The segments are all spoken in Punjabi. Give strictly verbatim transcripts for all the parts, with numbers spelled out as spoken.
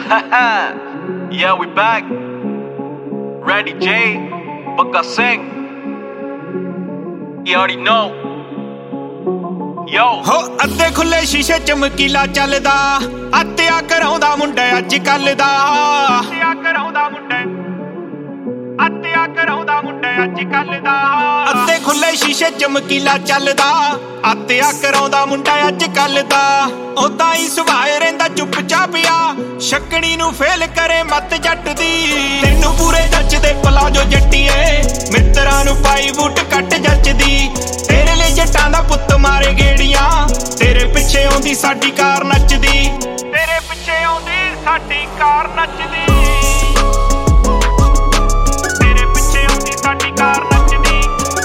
Yeah, we back. Ready J, Baka Singh. You already know. Yo ਹੋ ਅੱਧੇ ਖੁੱਲੇ ਸ਼ੀਸ਼ੇ ਚਮਕੀਲਾ ਚੱਲਦਾ ਅੱਤਿਆ ਕਰਾਉਂਦਾ ਮੁੰਡਾ ਅੱਜ ਕੱਲ ਦਾ ਅੱਤਿਆ ਕਰਾਉਂਦਾ ਮੁੰਡਾ ਅੱਤਿਆ ਕਰਾਉਂਦਾ ਮੁੰਡਾ ਅੱਜ ਕੱਲ ਦਾ ਅੱਧੇ ਖੁੱਲੇ ਸ਼ੀਸ਼ੇ ਚਮਕੀਲਾ ਚੱਲਦਾ ਅੱਤਿਆ ਕਰਾਉਂਦਾ ਮੁੰਡਾ ਅੱਜ ਕੱਲ ਦਾ ਉਦਾਂ ਹੀ ਸੁਭਾਏ ਰਹਿੰਦਾ ਚੁੱਪ ਚਾਪਿਆ ਛੱਕਣੀ ਨੂੰ ਫੇਲ ਕਰੇ ਮੱਤ ਜੱਟ ਦੀ ਤੈਨੂੰ ਪੂਰੇ ਜੱਜਦੇ ਪਲਾਜੋ ਜੱਟੀਏ ਮਿੱਤਰਾਂ ਨੂੰ ਪਾਈ ਬੂਟ ਕੱਟ ਜੱਜਦੀ ਤੇਰੇ ਲਈ ਜੱਟਾਂ ਦਾ ਪੁੱਤ ਮਾਰੇ ਗੇੜੀਆਂ ਤੇਰੇ ਪਿੱਛੇ ਆਉਂਦੀ ਸਾਡੀ ਕਾਰ ਨੱਚਦੀ ਤੇਰੇ ਪਿੱਛੇ ਆਉਂਦੀ ਸਾਡੀ ਕਾਰ ਨੱਚਦੀ ਤੇਰੇ ਪਿੱਛੇ ਆਉਂਦੀ ਸਾਡੀ ਕਾਰ ਨੱਚਦੀ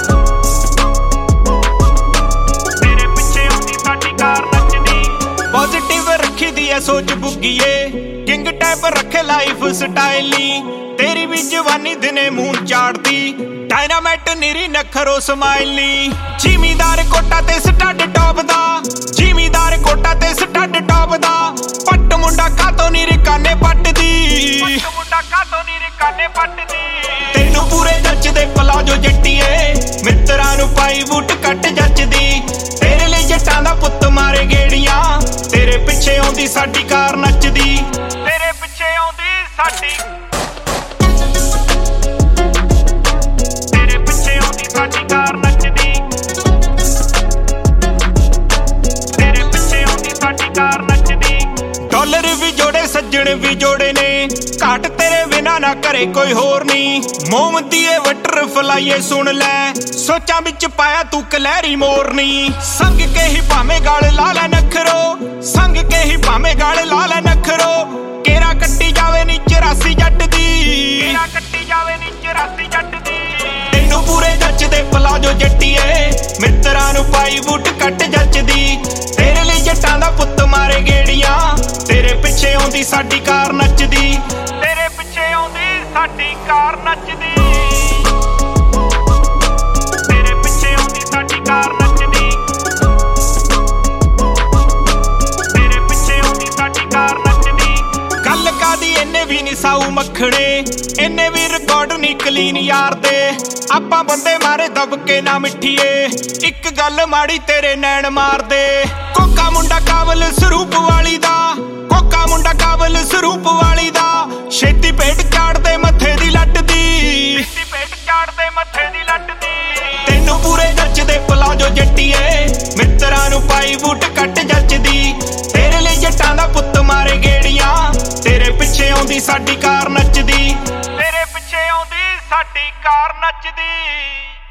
ਤੇਰੇ ਪਿੱਛੇ ਆਉਂਦੀ ਸਾਡੀ ਕਾਰ ਨੱਚਦੀ ਪੋਜ਼ਿਟਿਵ ਰੱਖੀ ਦੀ ਐ ਸੋਚ ਬੁੱਗੀਏ ਕਿੰਗ ਟਾਈਪ ਰੱਖੇ ਲਾਈਫ ਸਟਾਈਲੀ ਤੇਰੀ ਵੀ ਜਵਾਨੀ ਦਿਨੇ ਮੂੰਹ ਚਾੜਦੀ ਡਾਇਨਾਮਾਈਟ ਨੀਰੀ ਨਖਰੋ ਸਮਾਈਲੀ ਜ਼ਿਮੀਦਾਰ ਕੋਟਾ ਤੇ ਸਟੱਡ ਟੌਪ ਦਾ ਜ਼ਿਮੀਦਾਰ ਕੋਟਾ ਤੇ ਸਟੱਡ ਟੌਪ ਦਾ ਪੱਟ ਮੁੰਡਾ ਕਾਤੋਂ ਨੀ ਰਿਕਾਨੇ ਪੱਟਦੀ ਪੱਟ ਮੁੰਡਾ ਕਾਤੋਂ ਨੀ ਰਿਕਾਨੇ ਪੱਟਦੀ ਤੈਨੂੰ ਪੂਰੇ ਜੱਜਦੇ ਪਲਾਜੋ ਜੱਟੀਏ ਮਿੱਤਰਾਂ ਨੂੰ ਪਾਈ ਬੂਟ ਕੱਟ ਜੱਜਦੀ ਤੇਰੇ ਲਈ ਜੱਟਾਂ ਦਾ ਪੁੱਤ ਮਾਰੇ ਗੇੜੀਆਂ ਤੇਰੇ ਪਿੱਛੇ ਆਉਂਦੀ ਸਾਡੀ ਕਾਰ ਨੱਚਦੀ ਤੇਰੇ ਪਿੱਛੇ ਆਉਂਦੀ ਸਾਡੀ ਸਾਡੀ ਕਾਰ ਨੱਚਦੀ ਤੇਰੇ ਪਿੱਛੇ ਆਉਂਦੀ ਸਾਡੀ ਕਾਰ ਨੱਚਦੀ ਡਾਲਰ ਵੀ ਜੋੜੇ ਸੱਜਣ ਵੀ ਜੋੜੇ ਨੇ ਘਾਟ ਤੇਰੇ ਬਿਨਾ ਨਾ ਕਰੇ ਕੋਈ ਹੋਰ ਨਹੀਂ ਮੋਮਤੀ ਏ ਵਟਰ ਫਲਾਈਏ ਸੁਣ ਲੈ ਸੋਚਾਂ ਵਿੱਚ ਪਾਇਆ ਤੂੰ ਕਲੈਰੀ ਮੋਰਨੀ ਸੰਗ ਕੇ ਹੀ ਭਾਵੇਂ ਗਾਲ ਲਾ ਲੈ ਨਖਰੋ ਸੰਗ ਕੇ ਹੀ ਭਾਵੇਂ ਗਾਲ ਲਾ ਲੈ ਨਖਰੋ ਕੇਰਾ ਕੱਟੀ ਜਾਵੇ ਨੀ ਚੁਰਾਸੀ ਜੱਟ ਦੀ ਕੇਰਾ ਕੱਟੀ ਜਾਵੇ ਨੀ ਚੁਰਾਸੀ ਜੱਟ ਦੀ ਤੈਨੂੰ ਪੂਰੇ ਜੱਜਦੇ ਪਲਾਜੋ ਜੱਟੀਏ ਮਿੱਤਰਾਂ ਨੂੰ ਪਾਈ ਬੂਟ ਕੱਟ ਜੱਜਦੀ ਤੇਰੇ ਲਈ ਜੱਟਾਂ ਦਾ ਪੁੱਤ ਮਾਰੇ ਗੇੜੀਆਂ ਤੇਰੇ ਪਿੱਛੇ ਆਉਂਦੀ ਸਾਡੀ ਕਾਰ ਨੱਚਦੀ ਤੇਰੇ ਪਿੱਛੇ ਆਉਂਦੀ ਸਾਡੀ ਕਾਰ ਨੱਚਦੀ ਤੇਰੇ ਪਿੱਛੇ ਆਉਂਦੀ ਸਾਡੀ ਕਾਰ ਨੱਚਦੀ ਤੇਰੇ ਪਿੱਛੇ ਆਉਂਦੀ ਸਾਡੀ ਕਾਰ ਨੱਚਦੀ ਗੱਲ ਕਾਦੀ ਇਹਨੇ ਵੀ ਨੀ ਸਾਊ ਮੱਖਣੇ ਇਹਨੇ ਵੀ ਰਿਕਾਰਡ ਨੀ ਕਲੀਨ ਯਾਰ ਦੇ ਆਪਾਂ ਬੰਦੇ ਮਾਰੇ ਦਬਕੇ ਨਾ ਮਿੱਠੀਏ ਇੱਕ ਗੱਲ ਮਾੜੀ ਤੇਰੇ ਨੈਣ ਮਾਰਦੇ ਕੋਕਾ ਮੁੰਡਾ ਕਾਬਲ ਸਰੂਪ ਵਾਲੀ ਦਾ ਕੋਕਾ ਮੁੰਡਾ ਕਾਬਲ ਸਰੂਪ ਵਾਲੀ ਦਾ ਛੇਤੀ ਪੇਟ ਚਾੜਦੇ ਮੱਥੇ ਦੀ ਲੱਟ ਦੀ ਛੇਤੀ ਪੇਟ ਚਾੜਦੇ ਮੱਥੇ ਦੀ ਲੱਟ ਦੀ ਤੈਨੂੰ ਪੂਰੇ ਜੱਜਦੇ ਪਲਾਜੋ ਜੱਟੀਏ ਮਿੱਤਰਾਂ ਨੂੰ ਪਾਈ ਬੂਟ ਕੱਟ ਜੱਜਦੀ ਤੇਰੇ ਲਈ ਜੱਟਾਂ ਦਾ ਪੁੱਤ ਮਾਰੇ ਗੇੜੀਆਂ ਤੇਰੇ ਪਿੱਛੇ ਆਉਂਦੀ ਸਾਡੀ ਕਾਰ ਨੱਚਦੀ ਤੇਰੇ ਪਿੱਛੇ ਆਉਂਦੀ ਸਾਡੀ ਕਾਰ ਨੱਚਦੀ।